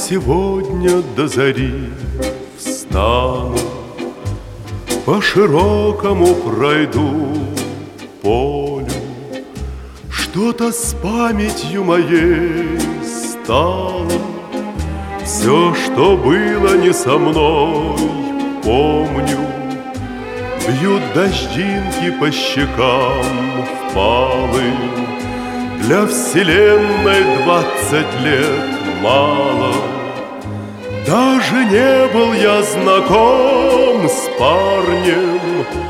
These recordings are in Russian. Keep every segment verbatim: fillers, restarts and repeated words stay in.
сегодня до зари встану, по широкому пройду полю. Что-то с памятью моей стало, все, что было не со мной, помню. Бьют дождинки по щекам впалым. Для вселенной двадцать лет мало. Даже не был я знаком с парнем,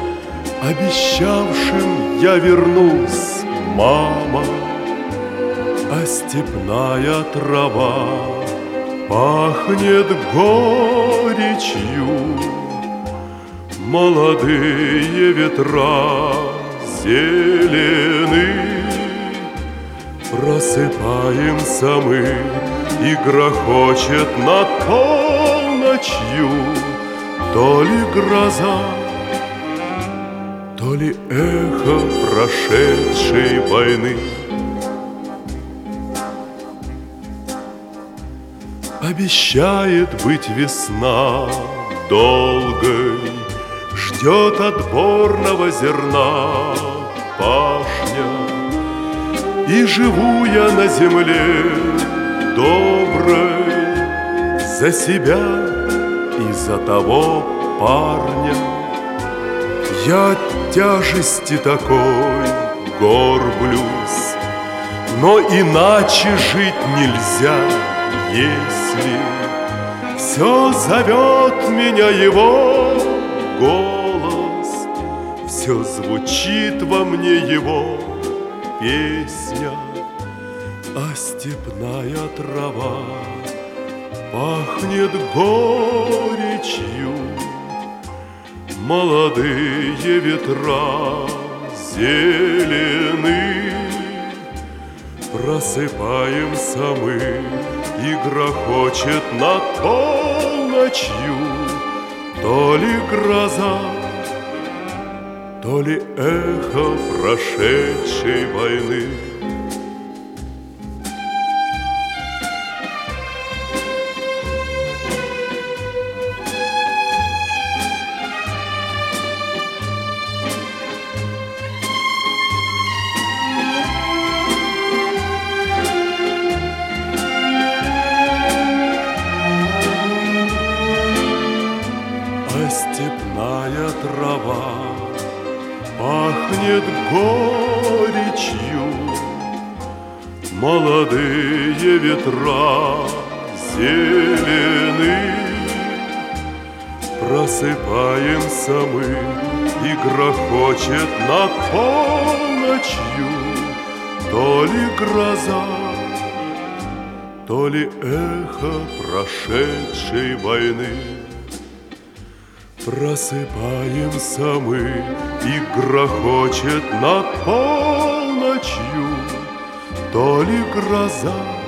обещавшим я вернусь, мама. А степная трава пахнет горечью, молодые ветра зелены. Просыпаемся мы, и грохочет над полночью то ли гроза, то ли эхо прошедшей войны. Обещает быть весна долгой, ждет отборного зерна пашня. И живу я на земле доброй за себя и за того парня. Я от тяжести такой горблюсь, но иначе жить нельзя, если все зовет меня его голос, все звучит во мне его песня. А степная трава пахнет горечью, молодые ветра зелены. Просыпаемся мы, и грохочет над полночью то ли гроза, то ли эхо прошедшей войны. А степная трава пахнет горечью, молодые ветра зелены. Просыпаемся мы, и грохочет над полночью то ли гроза, то ли эхо прошедшей войны. Просыпаемся мы, и грохочет над полночью то ли гроза,